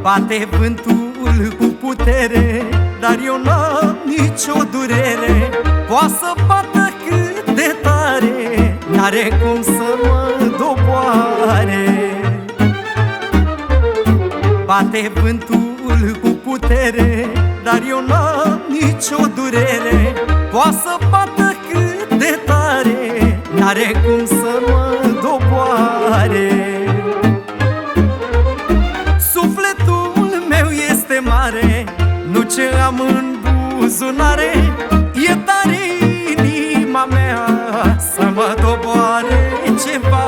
Bate vântul cu putere, dar eu n-am nicio durere. Poate să bată cât de tare, n-are cum să mă doboare. Bate vântul cu putere, dar eu n-am nicio durere. Poate să bată cât de tare, n-are cum să mă doboare. Sufletul meu este mare, nu ce am în buzunare. E tare inima mea să mă doboare ceva.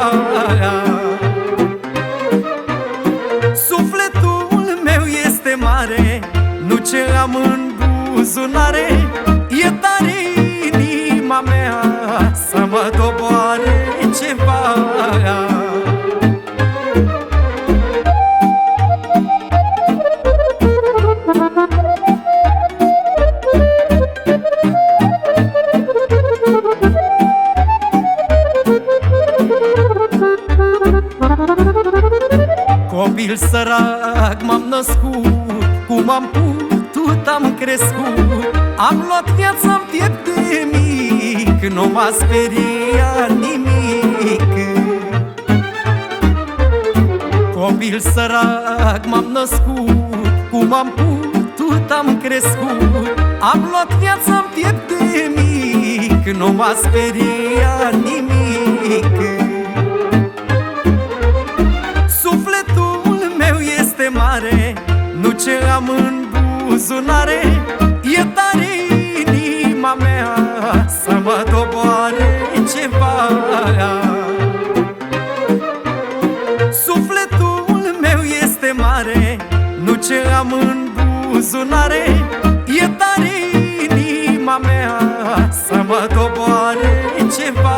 Sufletul meu este mare, nu ce am în buzunare. E tare inima mea să mă doboare ceva. Copil sărac m-am născut, cum am putut am crescut. Am luat viața-n piept de mic, nu m-a speriat nimic. Copil sărac m-am născut, cum am putut am crescut. Am luat viața-n piept de mic, nu m-a speriat nimic. Mare, nu ce am în buzunare. E tare inima mea să mă doboare ceva. Sufletul meu este mare, nu ce am în buzunare. E tare inima mea să mă doboare ceva.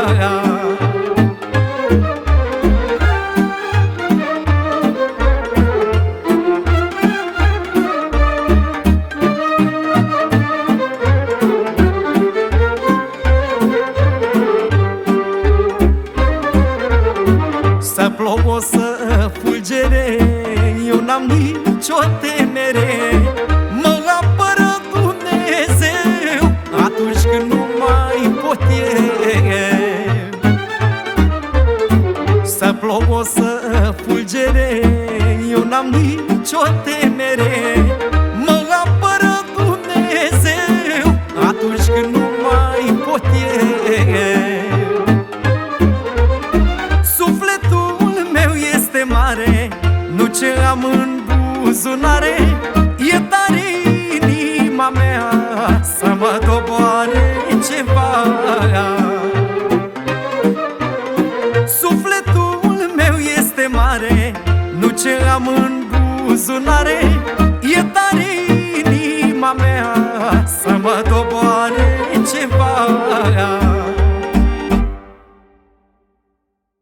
Să plouă, să fulgere, eu n-am nicio temere. Mă apără Dumnezeu atunci când nu mai pot eu. Să plouă, să fulgere, eu n-am nicio temere. Mă apără Dumnezeu atunci când nu mai pot eu. Mare, nu ce am în buzunare. E tare inima mea să mă doboare ceva. Sufletul meu este mare, nu ce am în buzunare.